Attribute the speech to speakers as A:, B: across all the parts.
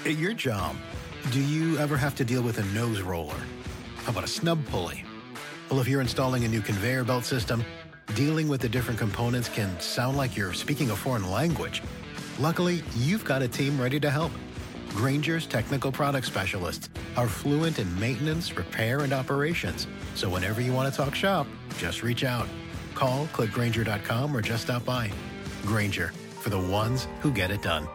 A: At your job, do you ever have to deal with a nose roller? How about a snub pulley? Well, if you're installing a new conveyor belt system, dealing with the different components can sound like you're speaking a foreign language. Luckily, you've got a team ready to help. Grainger's technical product specialists are fluent in maintenance, repair, and operations. So whenever you want to talk shop, just reach out. Call, click Grainger.com, or just stop by. Grainger, for the ones who get it done.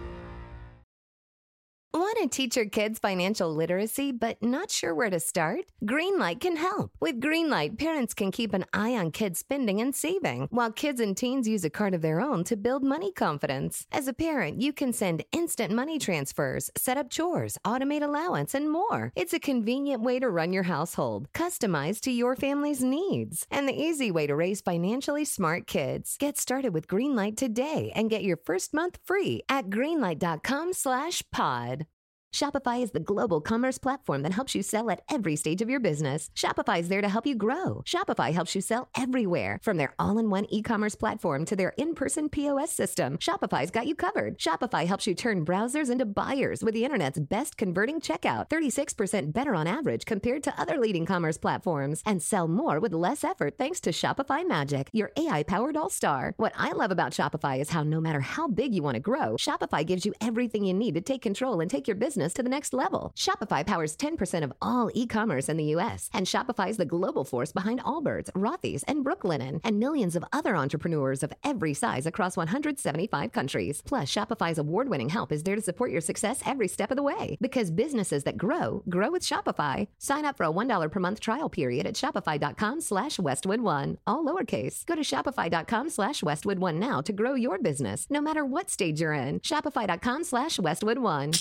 B: Want to teach your kids financial literacy but not sure where to start? Greenlight can help. With Greenlight, parents can keep an eye on kids' spending and saving, while kids and teens use a card of their own to build money confidence. As a parent, you can send instant money transfers, set up chores, automate allowance, and more. It's a convenient way to run your household, customized to your family's needs, and the easy way to raise financially smart kids. Get started with Greenlight today and get your first month free at greenlight.com/pod. Shopify is the global commerce platform that helps you sell at every stage of your business. Shopify is there to help you grow. Shopify helps you sell everywhere, from their all-in-one e-commerce platform to their in-person POS system. Shopify's got you covered. Shopify helps you turn browsers into buyers with the internet's best converting checkout, 36% better on average compared to other leading commerce platforms, and sell more with less effort thanks to Shopify Magic, your AI-powered all-star. What I love about Shopify is how no matter how big you want to grow, Shopify gives you everything you need to take control and take your business to the next level. Shopify powers 10% of all e-commerce in the U.S., and Shopify is the global force behind Allbirds, Rothy's, and Brooklinen, and millions of other entrepreneurs of every size across 175 countries. Plus, Shopify's award-winning help is there to support your success every step of the way. Because businesses that grow with Shopify. Sign up for a $1 per month trial period at shopify.com/Westwood1, all lowercase. Go to shopify.com/Westwood1 now to grow your business, no matter what stage you're in. Shopify.com/Westwood1.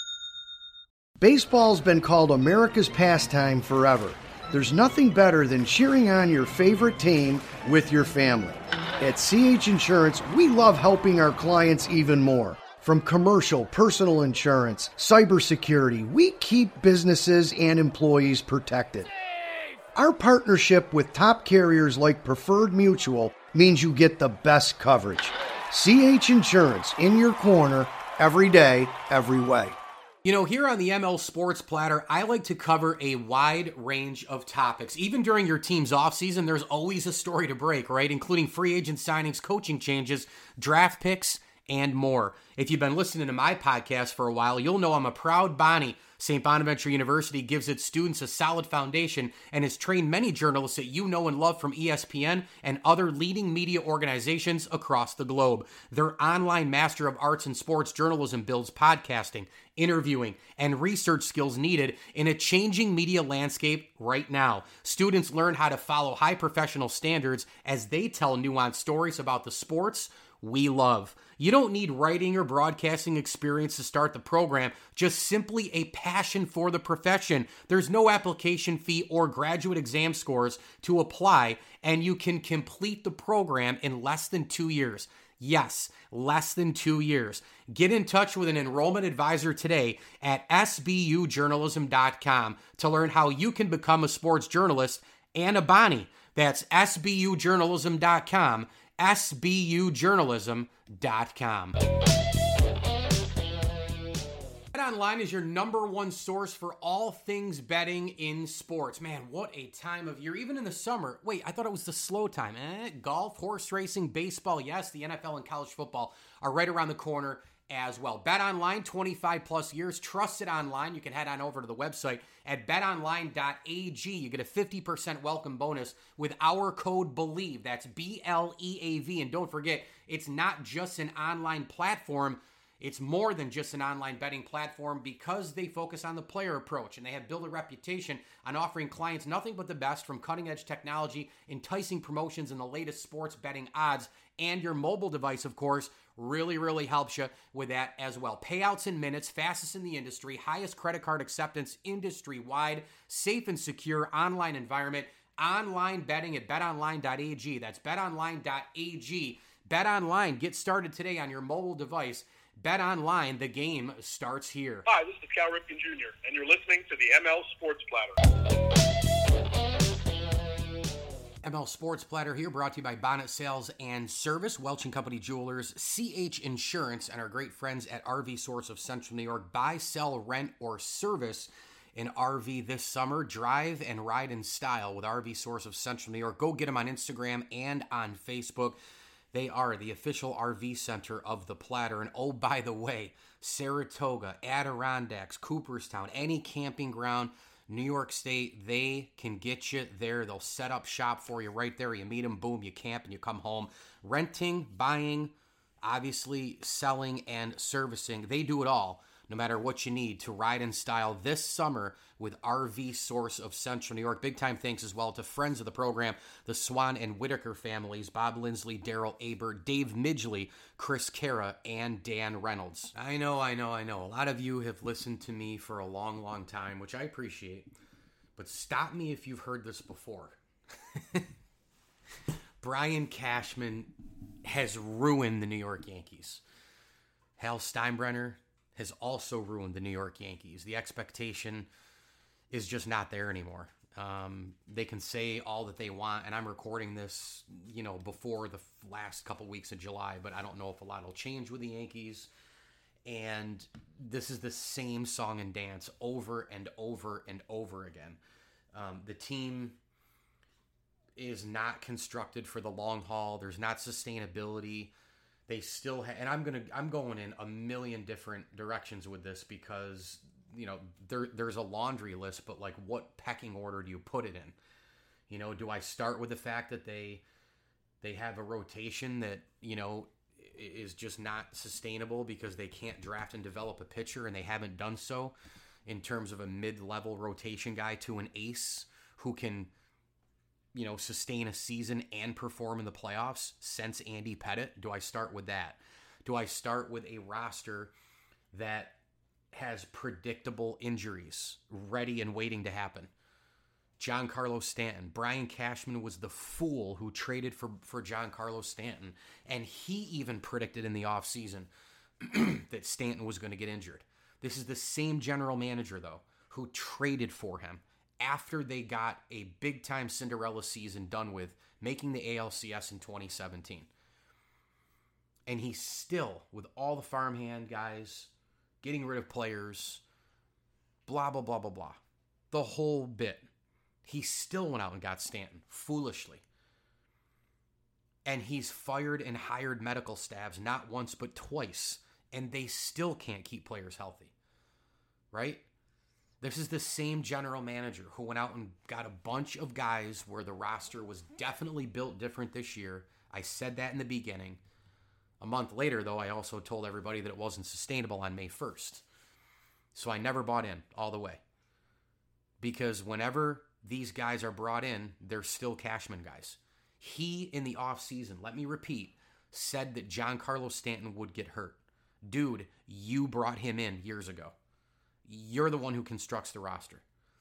C: Baseball's been called America's pastime forever. There's nothing better than cheering on your favorite team with your family. At CH Insurance, we love helping our clients even more. From commercial, personal insurance, cybersecurity, we keep businesses and employees protected. Our partnership with top carriers like Preferred Mutual means you get the best coverage. CH Insurance, in your corner, every day, every way.
D: You know, here on the ML Sports Platter, I like to cover a wide range of topics. Even during your team's offseason, there's always a story to break, right? Including free agent signings, coaching changes, draft picks, and more. If you've been listening to my podcast for a while, you'll know I'm a proud Bonnie. St. Bonaventure University gives its students a solid foundation and has trained many journalists that you know and love from ESPN and other leading media organizations across the globe. Their online Master of Arts in Sports Journalism builds podcasting, interviewing, and research skills needed in a changing media landscape right now. Students learn how to follow high professional standards as they tell nuanced stories about the sports we love. You don't need writing or broadcasting experience to start the program, just simply a passion for the profession. There's no application fee or graduate exam scores to apply, and you can complete the program in less than 2 years. Yes, less than 2 years. Get in touch with an enrollment advisor today at sbujournalism.com to learn how you can become a sports journalist and a Bonnie. That's sbujournalism.com, sbujournalism.com. BetOnline is your number one source for all things betting in sports. Man, what a time of year, even in the summer. Wait, I thought it was the slow time. Golf, horse racing, baseball, yes, the NFL and college football are right around the corner as well. BetOnline, 25 plus years, trusted online. You can head on over to the website at betonline.ag. You get a 50% welcome bonus with our code BELIEVE. That's BLEAV. And don't forget, it's not just an online platform. It's more than just an online betting platform because they focus on the player approach, and they have built a reputation on offering clients nothing but the best from cutting-edge technology, enticing promotions, and the latest sports betting odds. And your mobile device, of course, really helps you with that as well. Payouts in minutes, fastest in the industry, highest credit card acceptance industry-wide, safe and secure online environment, online betting at betonline.ag. That's betonline.ag. BetOnline, get started today on your mobile device. BetOnline, the game starts here.
E: Hi, this is Cal Ripken Jr., and you're listening to the ML Sports Platter.
D: ML Sports Platter here, brought to you by Bonnet Sales and Service, Welch & Company Jewelers, CH Insurance, and our great friends at RV Source of Central New York. Buy, sell, rent, or service an RV this summer. Drive and ride in style with RV Source of Central New York. Go get them on Instagram and on Facebook. They are the official RV center of the Platter. And oh, by the way, Saratoga, Adirondacks, Cooperstown, any camping ground, New York State, they can get you there. They'll set up shop for you right there. You meet them, boom, you camp, and you come home. Renting, buying, obviously selling, and servicing. They do it all, no matter what you need to ride in style this summer with RV Source of Central New York. Big time thanks as well to friends of the program, the Swan and Whitaker families, Bob Lindsley, Daryl Aber, Dave Midgley, Chris Cara, and Dan Reynolds. I know. A lot of you have listened to me for a long, long time, which I appreciate. But stop me if you've heard this before. Brian Cashman has ruined the New York Yankees. Hal Steinbrenner has also ruined the New York Yankees. The expectation is just not there anymore. They can say all that they want, and I'm recording this, before the last couple weeks of July, but I don't know if a lot will change with the Yankees. And this is the same song and dance over and over and over again. The team is not constructed for the long haul. There's not sustainability. They still and I'm going in a million different directions with this because there's a laundry list, but like, what pecking order do you put it in? Do I start with the fact that they have a rotation that is just not sustainable because they can't draft and develop a pitcher, and they haven't done so in terms of a mid-level rotation guy to an ace who can sustain a season and perform in the playoffs since Andy Pettitte? Do I start with that? Do I start with a roster that has predictable injuries ready and waiting to happen? Giancarlo Stanton. Brian Cashman was the fool who traded for Giancarlo Stanton, and he even predicted in the offseason that Stanton was going to get injured. This is the same general manager, though, who traded for him after they got a big-time Cinderella season done with, making the ALCS in 2017. And he's still, with all the farmhand guys, getting rid of players, blah, blah, blah, blah, blah, the whole bit, he still went out and got Stanton, foolishly. And he's fired and hired medical staffs not once but twice, and they still can't keep players healthy, right? This is the same general manager who went out and got a bunch of guys where the roster was definitely built different this year. I said that in the beginning. A month later, though, I also told everybody that it wasn't sustainable on May 1st. So I never bought in all the way. Because whenever these guys are brought in, they're still Cashman guys. He, in the offseason, let me repeat, said that Giancarlo Stanton would get hurt. Dude, you brought him in years ago. You're the one who constructs the roster.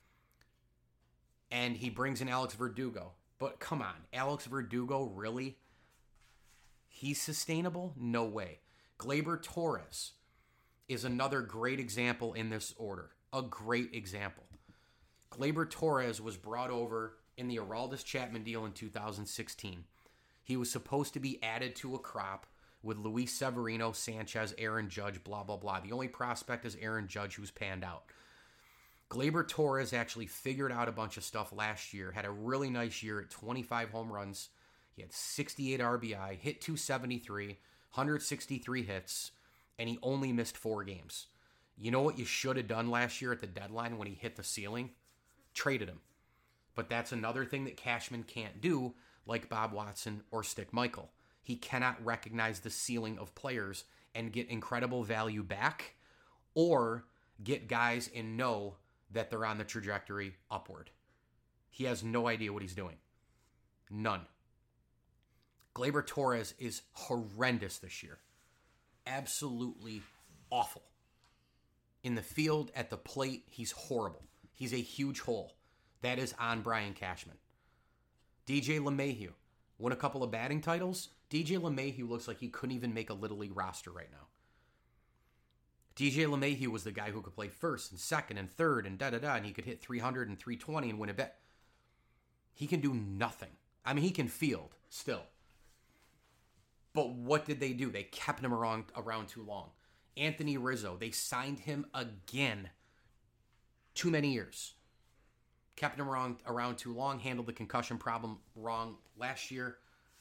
D: And he brings in Alex Verdugo. But come on, Alex Verdugo, really? He's sustainable? No way. Gleyber Torres is another great example in this order. A great example. Gleyber Torres was brought over in the Aroldis Chapman deal in 2016. He was supposed to be added to a crop with Luis Severino, Sanchez, Aaron Judge, blah, blah, blah. The only prospect is Aaron Judge, who's panned out. Gleyber Torres actually figured out a bunch of stuff last year, had a really nice year at 25 home runs. He had 68 RBI, hit 273, 163 hits, and he only missed 4 games. You know what you should have done last year at the deadline when he hit the ceiling? Traded him. But that's another thing that Cashman can't do, like Bob Watson or Stick Michael. He cannot recognize the ceiling of players and get incredible value back, or get guys and know that they're on the trajectory upward. He has no idea what he's doing. None. Gleyber Torres is horrendous this year. Absolutely awful. In the field, at the plate, he's horrible. He's a huge hole. That is on Brian Cashman. DJ LeMahieu won a couple of batting titles. DJ LeMahieu looks like he couldn't even make a Little League roster right now. DJ LeMahieu was the guy who could play first and second and third and da-da-da, and he could hit 300 and 320 and win a bet. He can do nothing I mean, he can field still. But what did they do? They kept him around too long. Anthony Rizzo, they signed him again. Too many years. Kept him around too long. Handled the concussion problem wrong last year.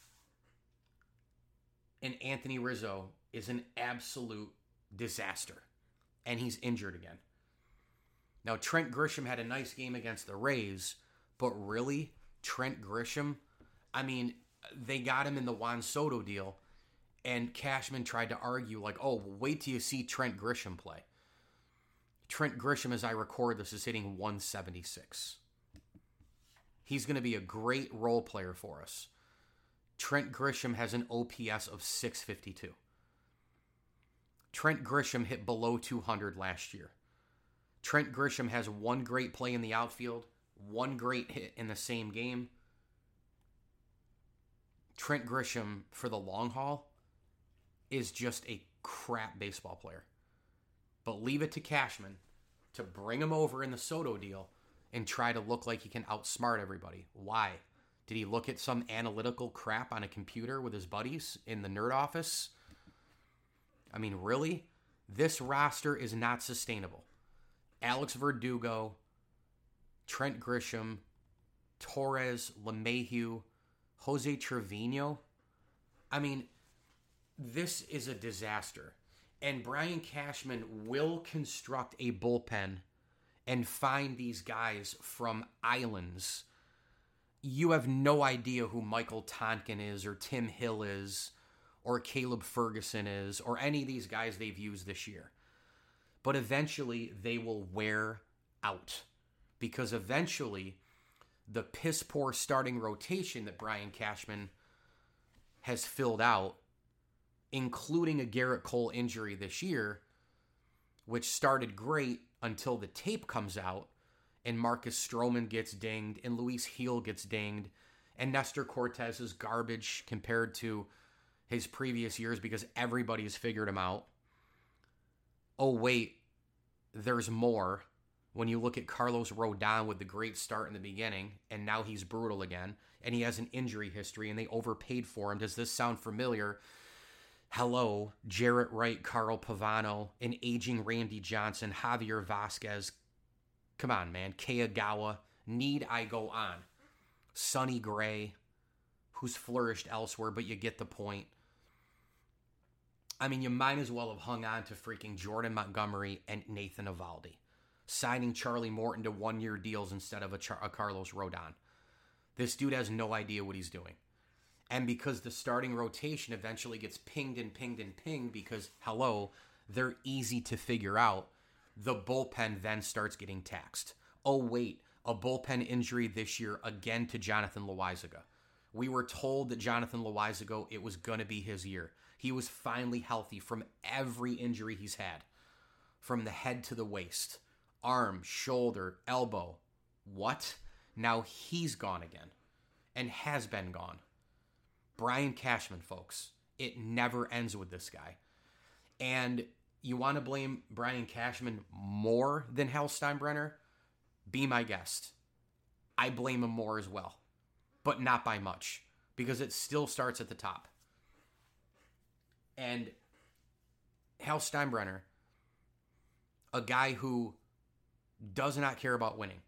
D: And Anthony Rizzo is an absolute disaster. And he's injured again. Now, Trent Grisham had a nice game against the Rays. But really, Trent Grisham, I mean, they got him in the Juan Soto deal. And Cashman tried to argue, like, oh, well, wait till you see Trent Grisham play. Trent Grisham, as I record this, is hitting 176. He's going to be a great role player for us. Trent Grisham has an OPS of 652. Trent Grisham hit below 200 last year. Trent Grisham has one great play in the outfield, one great hit in the same game. Trent Grisham, for the long haul, is just a crap baseball player. But leave it to Cashman to bring him over in the Soto deal and try to look like he can outsmart everybody. Why? Did he look at some analytical crap on a computer with his buddies in the nerd office? I mean, really? This roster is not sustainable. Alex Verdugo, Trent Grisham, Torres, LeMahieu, Jose Trevino. I mean, this is a disaster. And Brian Cashman will construct a bullpen and find these guys from islands. You have no idea who Michael Tonkin is or Tim Hill is or Caleb Ferguson is or any of these guys they've used this year. But eventually they will wear out because eventually the piss-poor starting rotation that Brian Cashman has filled out, including a Garrett Cole injury this year, which started great until the tape comes out and Marcus Stroman gets dinged and Luis Gil gets dinged and Nestor Cortez is garbage compared to his previous years because everybody has figured him out. Oh, wait, there's more. When you look at Carlos Rodon with the great start in the beginning and now he's brutal again and he has an injury history and they overpaid for him. Does this sound familiar? Hello, Jarrett Wright, Carl Pavano, an aging Randy Johnson, Javier Vasquez. Come on, man. Keiagawa. Need I go on? Sonny Gray, who's flourished elsewhere, but you get the point. I mean, you might as well have hung on to freaking Jordan Montgomery and Nathan Eovaldi, signing Charlie Morton to one-year deals instead of a Carlos Rodon. This dude has no idea what he's doing. And because the starting rotation eventually gets pinged and pinged and pinged because, hello, they're easy to figure out, the bullpen then starts getting taxed. Oh, wait, a bullpen injury this year again to Jonathan Loaisiga. We were told that Jonathan Loaisiga, it was going to be his year. He was finally healthy from every injury he's had, from the head to the waist, arm, shoulder, elbow. What? Now he's gone again and has been gone. Brian Cashman, folks. It never ends with this guy. And you want to blame Brian Cashman more than Hal Steinbrenner? Be my guest. I blame him more as well. But not by much. Because it still starts at the top. And Hal Steinbrenner, a guy who does not care about winning.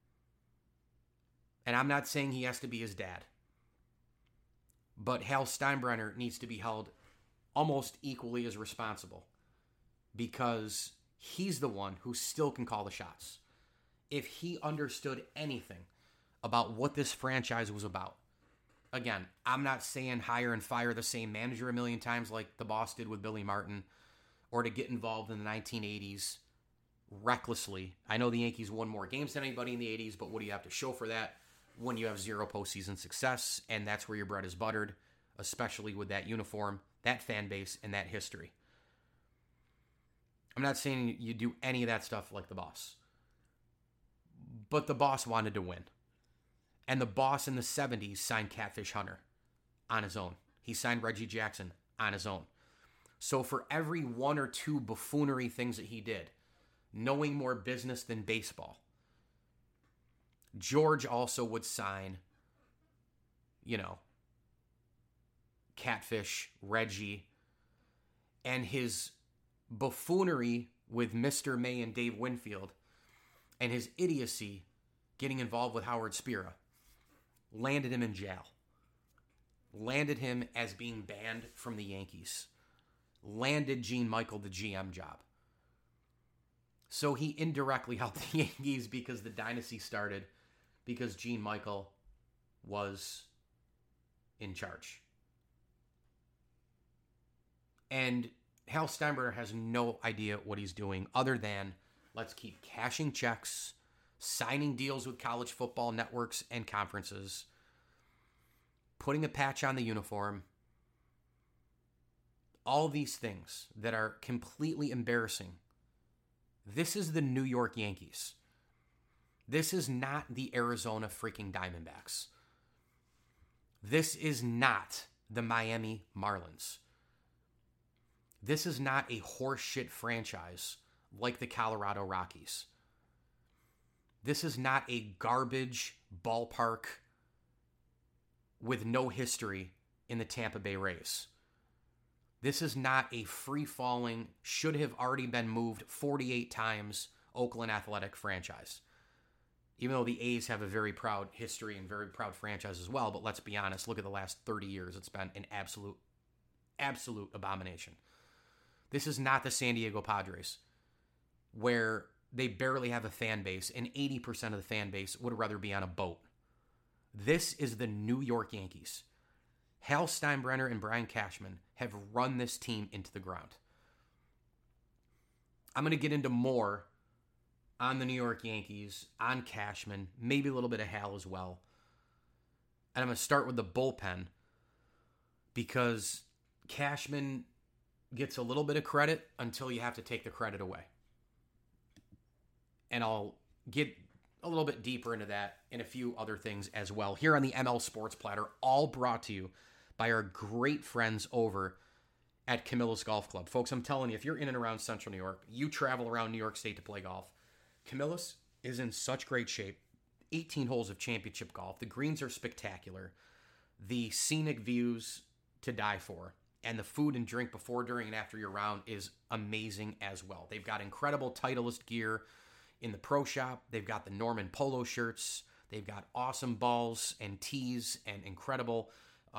D: And I'm not saying he has to be his dad. But Hal Steinbrenner needs to be held almost equally as responsible because he's the one who still can call the shots. If he understood anything about what this franchise was about, again, I'm not saying hire and fire the same manager a million times like the boss did with Billy Martin or to get involved in the 1980s recklessly. I know the Yankees won more games than anybody in the 80s, but what do you have to show for that? When you have zero postseason success, and that's where your bread is buttered, especially with that uniform, that fan base, and that history. I'm not saying you do any of that stuff like the boss. But the boss wanted to win. And the boss in the 70s signed Catfish Hunter on his own. He signed Reggie Jackson on his own. So for every one or two buffoonery things that he did, knowing more business than baseball, George also would sign, catfish Reggie, and his buffoonery with Mr. May and Dave Winfield, and his idiocy getting involved with Howard Spira, landed him in jail. Landed him as being banned from the Yankees. Landed Gene Michael the GM job. So he indirectly helped the Yankees because the dynasty started because Gene Michael was in charge. And Hal Steinbrenner has no idea what he's doing other than let's keep cashing checks, signing deals with college football networks and conferences, putting a patch on the uniform, all these things that are completely embarrassing. This is the New York Yankees. This is not the Arizona freaking Diamondbacks. This is not the Miami Marlins. This is not a horseshit franchise like the Colorado Rockies. This is not a garbage ballpark with no history in the Tampa Bay Rays. This is not a free-falling, should have already been moved 48 times Oakland Athletic franchise. Even though the A's have a very proud history and very proud franchise as well, but let's be honest, look at the last 30 years. It's been an absolute abomination. This is not the San Diego Padres, where they barely have a fan base, and 80% of the fan base would rather be on a boat. This is the New York Yankees. Hal Steinbrenner and Brian Cashman have run this team into the ground. I'm going to get into more on the New York Yankees, on Cashman, maybe a little bit of Hal as well. And I'm going to start with the bullpen because Cashman gets a little bit of credit until you have to take the credit away. And I'll get a little bit deeper into that and a few other things as well here on the ML Sports Platter, all brought to you by our great friends over at Camillus Golf Club. Folks, I'm telling you, if you're in and around Central New York, you travel around New York State to play golf, Camillus is in such great shape. 18 holes of championship golf. The greens are spectacular. The scenic views to die for. And the food and drink before, during, and after your round is amazing as well. They've got incredible Titleist gear in the pro shop. They've got the Norman polo shirts. They've got awesome balls and tees and incredible,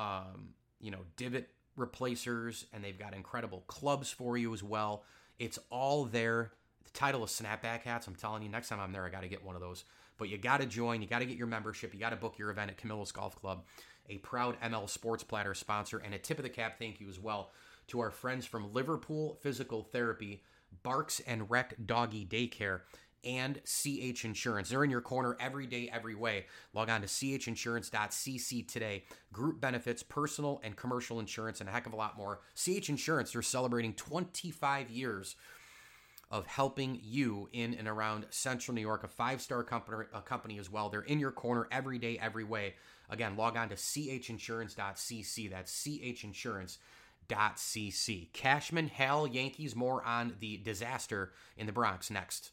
D: divot replacers. And they've got incredible clubs for you as well. It's all there. The Titleist snapback hats, I'm telling you, next time I'm there, I got to get one of those. But you got to join. You got to get your membership. You got to book your event at Camillus Golf Club, a proud ML Sports Platter sponsor. And a tip of the cap thank you as well to our friends from Liverpool Physical Therapy, Barks and Rec Doggy Daycare, and CH Insurance. They're in your corner every day, every way. Log on to chinsurance.cc today. Group benefits, personal and commercial insurance, and a heck of a lot more. CH Insurance, they're celebrating 25 years of helping you in and around Central New York, a five-star company as well. They're in your corner every day, every way. Again, log on to chinsurance.cc. That's chinsurance.cc. Cashman, Hal, Yankees, more on the disaster in the Bronx next.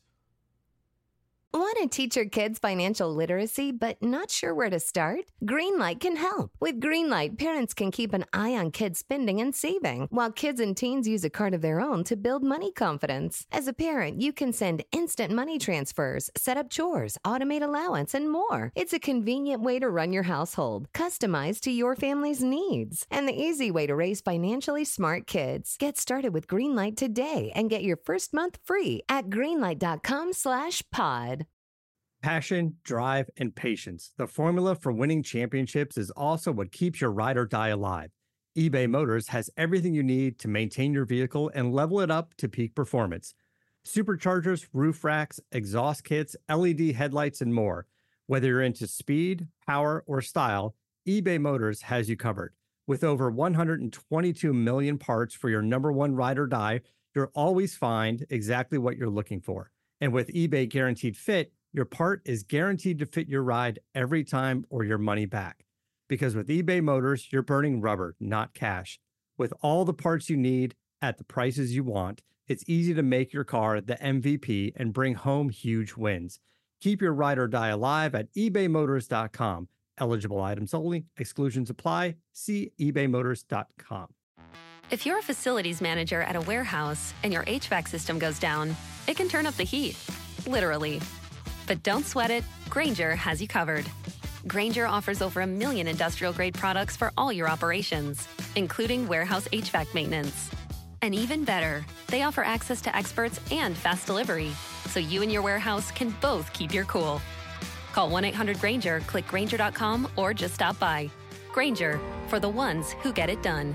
B: Want to teach your kids financial literacy but not sure where to start? Greenlight can help. With Greenlight, parents can keep an eye on kids' spending and saving, while kids and teens use a card of their own to build money confidence. As a parent, you can send instant money transfers, set up chores, automate allowance, and more. It's a convenient way to run your household, customized to your family's needs, and the easy way to raise financially smart kids. Get started with Greenlight today and get your first month free at greenlight.com/pod.
E: Passion, drive, and patience. The formula for winning championships is also what keeps your ride or die alive. eBay Motors has everything you need to maintain your vehicle and level it up to peak performance. Superchargers, roof racks, exhaust kits, LED headlights, and more. Whether you're into speed, power, or style, eBay Motors has you covered. With over 122 million parts for your number one ride or die, you'll always find exactly what you're looking for. And with eBay Guaranteed Fit, your part is guaranteed to fit your ride every time or your money back. Because with eBay Motors, you're burning rubber, not cash. With all the parts you need at the prices you want, it's easy to make your car the MVP and bring home huge wins. Keep your ride or die alive at ebaymotors.com. Eligible items only. Exclusions apply. See ebaymotors.com.
F: If you're a facilities manager at a warehouse and your HVAC system goes down, it can turn up the heat, literally. But don't sweat it. Grainger has you covered. Grainger offers over 1 million industrial-grade products for all your operations, including warehouse HVAC maintenance. And even better, they offer access to experts and fast delivery, so you and your warehouse can both keep your cool. Call 1-800-GRAINGER, click Grainger.com, or just stop by. Grainger, for the ones who get it done.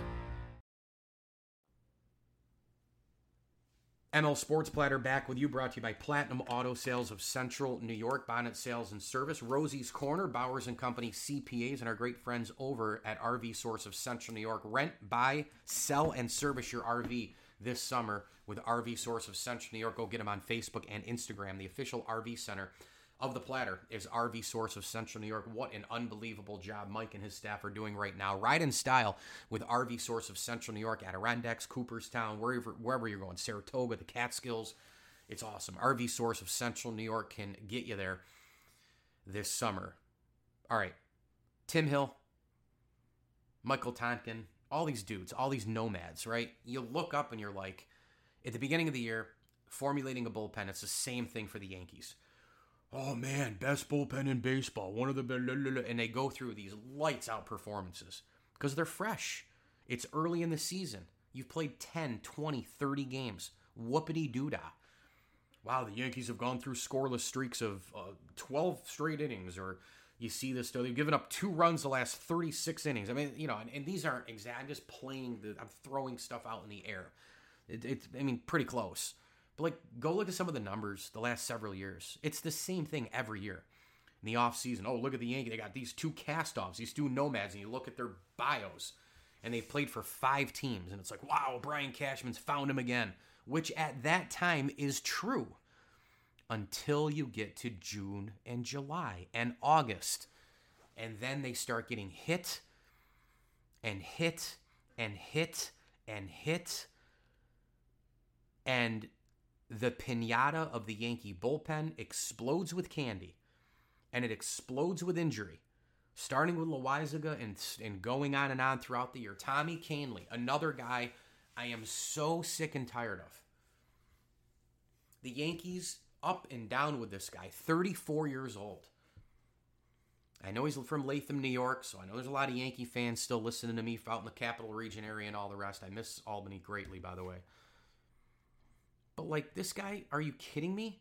D: ML Sports Platter back with you, brought to you by Platinum Auto Sales of Central New York, bonnet sales and service, Rosie's Corner, Bowers & Company CPAs, and our great friends over at RV Source of Central New York. Rent, buy, sell, and service your RV this summer with RV Source of Central New York. Go get them on Facebook and Instagram. The official RV center of the Platter is RV Source of Central New York. What an unbelievable job Mike and his staff are doing right now. Ride in style with RV Source of Central New York, Adirondacks, Cooperstown, wherever you're going, Saratoga, the Catskills. It's awesome. RV Source of Central New York can get you there this summer. All right. Tim Hill, Michael Tonkin, all these dudes, all these nomads, right? You look up and you're like, at the beginning of the year, formulating a bullpen, it's the same thing for the Yankees. Oh man, best bullpen in baseball. One of the and they go through these lights out performances because they're fresh. It's early in the season. You've played 10, 20, 30 games. Whoopity-doo-dah. Wow, the Yankees have gone through scoreless streaks of 12 straight innings, or you see this, they've given up 2 runs the last 36 innings. I mean, and these aren't exact. I'm just I'm throwing stuff out in the air. It's pretty close. But, go look at some of the numbers the last several years. It's the same thing every year. In the offseason, oh, look at the Yankees. They got these 2 cast-offs, these 2 nomads, and you look at their bios, and they've played for 5 teams. And it's like, wow, Brian Cashman's found him again, which at that time is true until you get to June and July and August. And then they start getting hit and hit and hit and hit. And the piñata of the Yankee bullpen explodes with candy, and it explodes with injury, starting with Loaizaga and going on and on throughout the year. Tommy Kahnle, another guy I am so sick and tired of. The Yankees up and down with this guy, 34 years old. I know he's from Latham, New York, so I know there's a lot of Yankee fans still listening to me out in the Capital Region area and all the rest. I miss Albany greatly, by the way. But this guy, are you kidding me?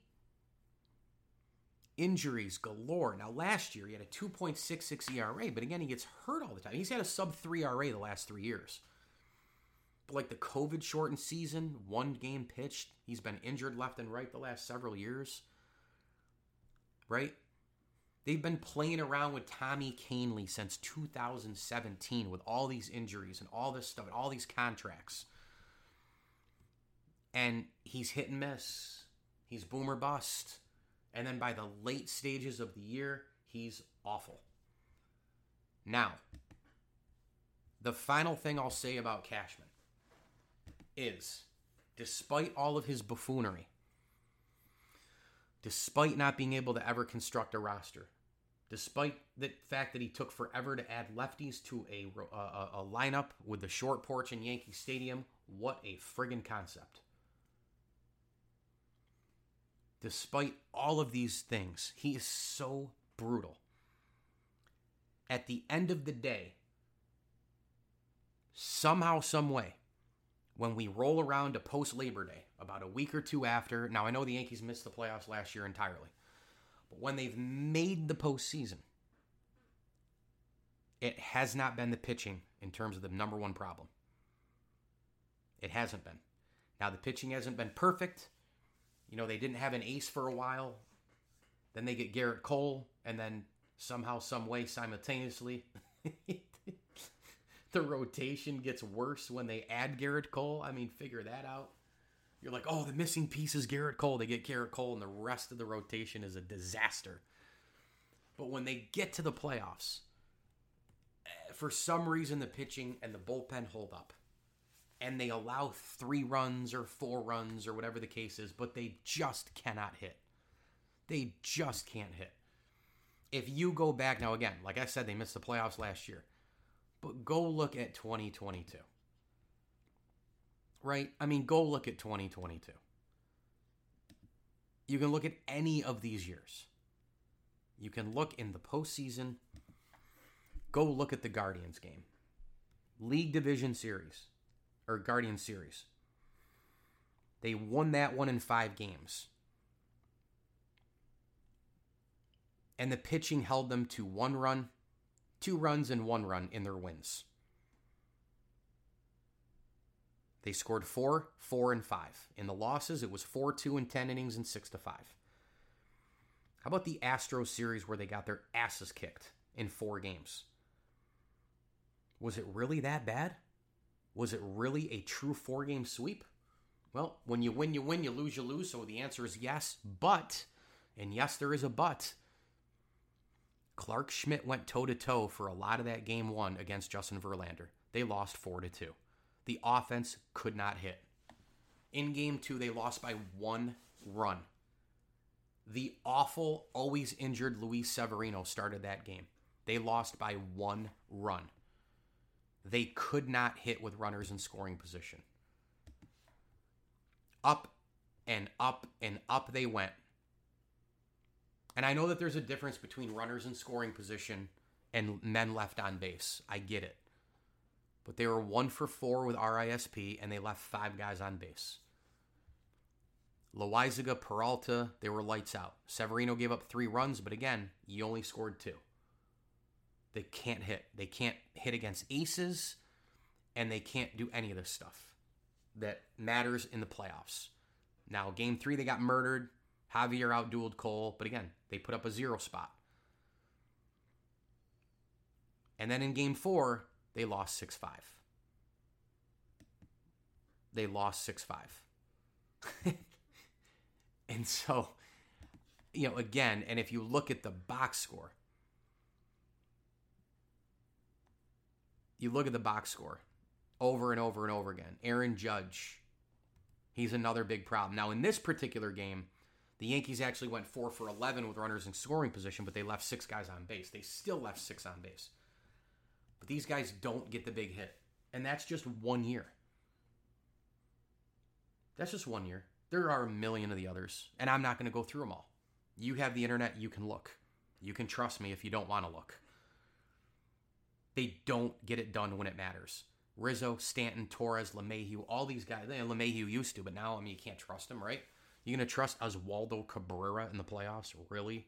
D: Injuries galore. Now, last year, he had a 2.66 ERA, but again, he gets hurt all the time. He's had a sub-3 ERA the last 3 years. But the COVID-shortened season, 1 game pitched, he's been injured left and right the last several years. Right? They've been playing around with Tommy Kahnle since 2017 with all these injuries and all this stuff and all these contracts. And he's hit and miss. He's boom or bust. And then by the late stages of the year, he's awful. Now, the final thing I'll say about Cashman is, despite all of his buffoonery, despite not being able to ever construct a roster, despite the fact that he took forever to add lefties to a lineup with the short porch in Yankee Stadium, what a friggin' concept. Despite all of these things, he is so brutal. At the end of the day, somehow, some way, when we roll around to post-Labor Day, about a week or 2 after, now I know the Yankees missed the playoffs last year entirely, but when they've made the postseason, it has not been the pitching in terms of the number one problem. It hasn't been. Now, the pitching hasn't been perfect. They didn't have an ace for a while. Then they get Garrett Cole, and then somehow, some way, simultaneously, the rotation gets worse when they add Garrett Cole. Figure that out. You're like, oh, the missing piece is Garrett Cole. They get Garrett Cole, and the rest of the rotation is a disaster. But when they get to the playoffs, for some reason, the pitching and the bullpen hold up. And they allow 3 runs or 4 runs or whatever the case is, but they just cannot hit. They just can't hit. If you go back, now again, like I said, they missed the playoffs last year, but go look at 2022. Right? I mean, go look at 2022. You can look at any of these years. You can look in the postseason. Go look at the Guardians game. League Division Series, or Guardians Series. They won that one in 5 games. And the pitching held them to 1 run, 2 runs, and 1 run in their wins. They scored 4, 4, and 5. In the losses, it was 4-2 in 10 innings and 6-5. How about the Astros series where they got their asses kicked in 4 games? Was it really that bad? Was it really a true 4-game sweep? Well, when you win, you win. You lose, you lose. So the answer is yes, but, and yes, there is a but, Clark Schmidt went toe-to-toe for a lot of that game 1 against Justin Verlander. They lost 4-2. The offense could not hit. In game 2, they lost by 1 run. The awful, always injured Luis Severino started that game. They lost by 1 run. They could not hit with runners in scoring position. Up and up and up they went. And I know that there's a difference between runners in scoring position and men left on base. I get it. But they were 1 for 4 with RISP, and they left 5 guys on base. Loaizaga, Peralta, they were lights out. Severino gave up 3 runs, but again, you only scored 2. They can't hit. They can't hit against aces, and they can't do any of this stuff that matters in the playoffs. Now, game 3, they got murdered. Javier outdueled Cole, but again, they put up a 0 spot. And then in game 4, they lost 6-5. They lost 6-5. And so, again, and if you look at the box score, over and over and over again. Aaron Judge, he's another big problem. Now, in this particular game, the Yankees actually went 4 for 11 with runners in scoring position, but they left 6 guys on base. They still left 6 on base. But these guys don't get the big hit. And that's just 1 year. That's just 1 year. There are a million of the others, and I'm not going to go through them all. You have the internet, you can look. You can trust me if you don't want to look. They don't get it done when it matters. Rizzo, Stanton, Torres, LeMahieu, all these guys. LeMahieu used to, but now, you can't trust him, right? You going to trust Oswaldo Cabrera in the playoffs? Really?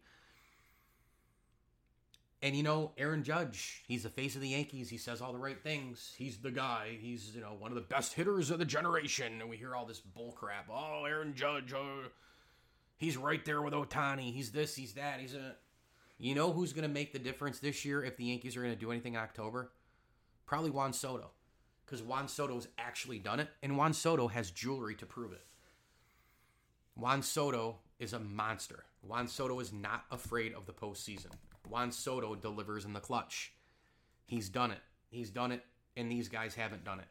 D: And, Aaron Judge, he's the face of the Yankees. He says all the right things. He's the guy. He's, one of the best hitters of the generation. And we hear all this bull crap. Oh, Aaron Judge, he's right there with Ohtani. He's this, he's that. You know who's going to make the difference this year if the Yankees are going to do anything in October? Probably Juan Soto. Because Juan Soto's actually done it, and Juan Soto has jewelry to prove it. Juan Soto is a monster. Juan Soto is not afraid of the postseason. Juan Soto delivers in the clutch. He's done it. He's done it, and these guys haven't done it.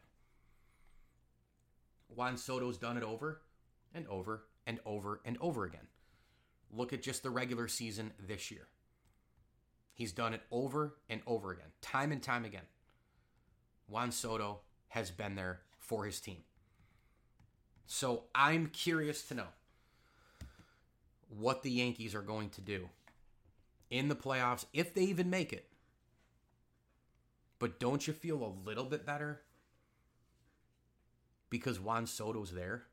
D: Juan Soto's done it over and over and over and over again. Look at just the regular season this year. He's done it over and over again, time and time again. Juan Soto has been there for his team. So I'm curious to know what the Yankees are going to do in the playoffs, if they even make it. But don't you feel a little bit better because Juan Soto's there?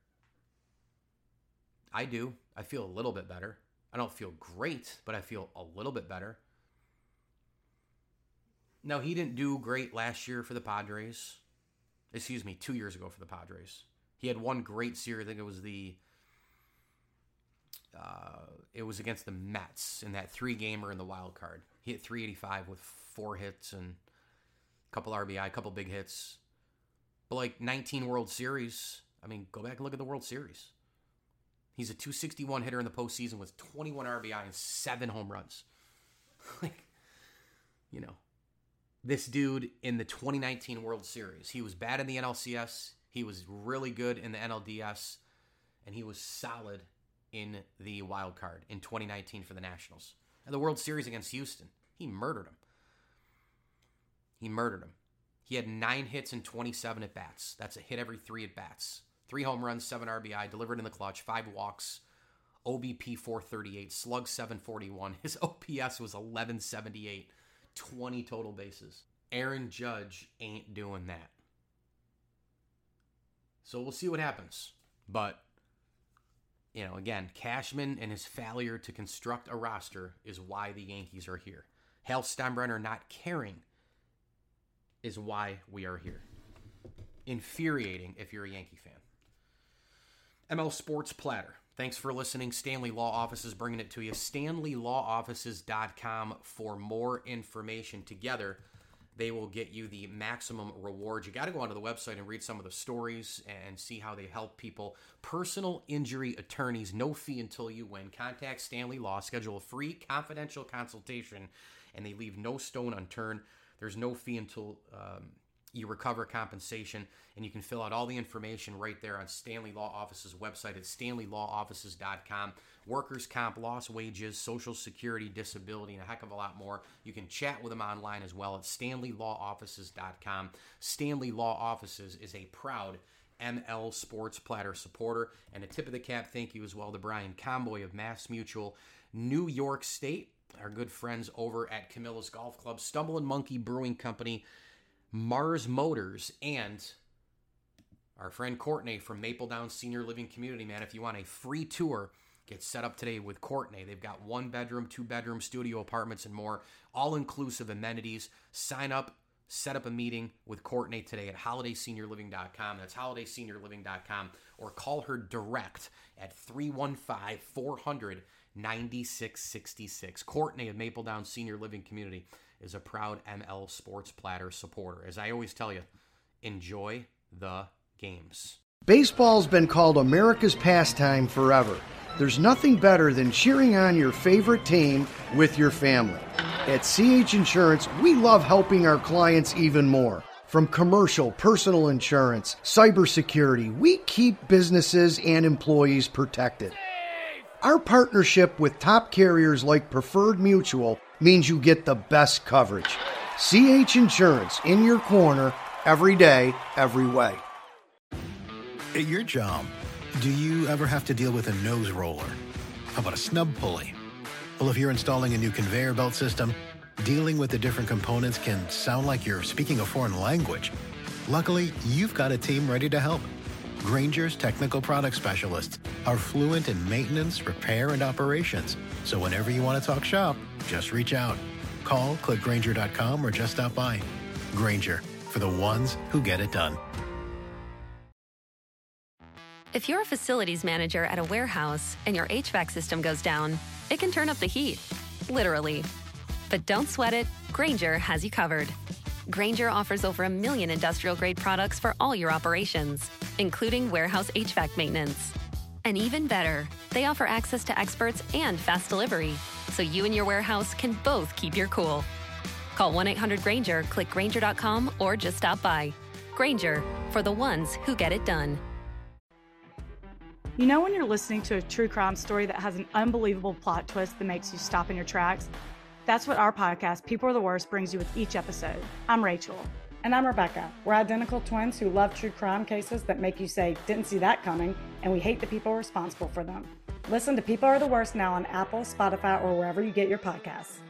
D: I do. I feel a little bit better. I don't feel great, but I feel a little bit better. Now, he didn't do great last year for the Padres. 2 years ago for the Padres. He had one great series. I think it was against the Mets in that 3-gamer in the wild card. He hit .385 with 4 hits and a couple RBI, a couple big hits. But 19 World Series. Go back and look at the World Series. He's a .261 hitter in the postseason with 21 RBI and 7 home runs. This dude in the 2019 World Series, he was bad in the NLCS, he was really good in the NLDS, and he was solid in the wild card in 2019 for the Nationals. at the World Series against Houston. He murdered him. He had 9 hits and 27 at-bats. That's a hit every 3 at-bats. 3 home runs, 7 RBI, delivered in the clutch, 5 walks, OBP 438, slug 741. His OPS was 1178, 20 total bases. Aaron Judge ain't doing that. So we'll see what happens. But, again, Cashman and his failure to construct a roster is why the Yankees are here. Hal Steinbrenner not caring is why we are here. Infuriating if you're a Yankee fan. ML Sports Platter. Thanks for listening. Stanley Law Offices bringing it to you. StanleyLawOffices.com for more information. Together, they will get you the maximum rewards. You got to go onto the website and read some of the stories and see how they help people. Personal injury attorneys, no fee until you win. Contact Stanley Law. Schedule a free confidential consultation, and they leave no stone unturned. There's no fee until you recover compensation, and you can fill out all the information right there on Stanley Law Office's website at StanleyLawOffices.com. Workers' comp, lost wages, Social Security, disability, and a heck of a lot more. You can chat with them online as well at StanleyLawOffices.com. Stanley Law Offices is a proud ML Sports Platter supporter. And a tip of the cap thank you as well to Brian Comboy of Mass Mutual, New York State, our good friends over at Camilla's Golf Club, Stumble and Monkey Brewing Company, Mars Motors, and our friend Courtney from Maple Down Senior Living Community. Man, if you want a free tour, get set up today with Courtney. They've got 1-bedroom, 2-bedroom, studio apartments, and more, all-inclusive amenities. Sign up, set up a meeting with Courtney today at HolidaySeniorLiving.com. That's HolidaySeniorLiving.com, or call her direct at 315-400-9666. Courtney of Maple Down Senior Living Community is a proud ML Sports Platter supporter. As I always tell you, enjoy the games.
C: Baseball's been called America's pastime forever. There's nothing better than cheering on your favorite team with your family. At CH Insurance, we love helping our clients even more. From commercial, personal insurance, cybersecurity, we keep businesses and employees protected. Our partnership with top carriers like Preferred Mutual means you get the best coverage. CH Insurance, in your corner, every day, every way.
A: At your job, do you ever have to deal with a nose roller? How about a snub pulley? Well, if you're installing a new conveyor belt system, dealing with the different components can sound like you're speaking a foreign language. Luckily, you've got a team ready to help. Grainger's technical product specialists are fluent in maintenance, repair, and operations. So whenever you want to talk shop, just reach out. Call, click Grainger.com, or just stop by. Grainger, for the ones who get it done.
F: If you're a facilities manager at a warehouse and your HVAC system goes down, it can turn up the heat, literally. But don't sweat it, Grainger has you covered. Grainger offers over 1 million industrial-grade products for all your operations, including warehouse HVAC maintenance. And even better, they offer access to experts and fast delivery, so you and your warehouse can both keep your cool. Call 1-800-GRAINGER, click Grainger.com, or just stop by. Grainger, for the ones who get it done.
G: You know when you're listening to a true crime story that has an unbelievable plot twist that makes you stop in your tracks? That's what our podcast, People Are the Worst, brings you with each episode. I'm Rachel.
H: And I'm Rebecca. We're identical twins who love true crime cases that make you say, didn't see that coming, and we hate the people responsible for them. Listen to People Are the Worst now on Apple, Spotify, or wherever you get your podcasts.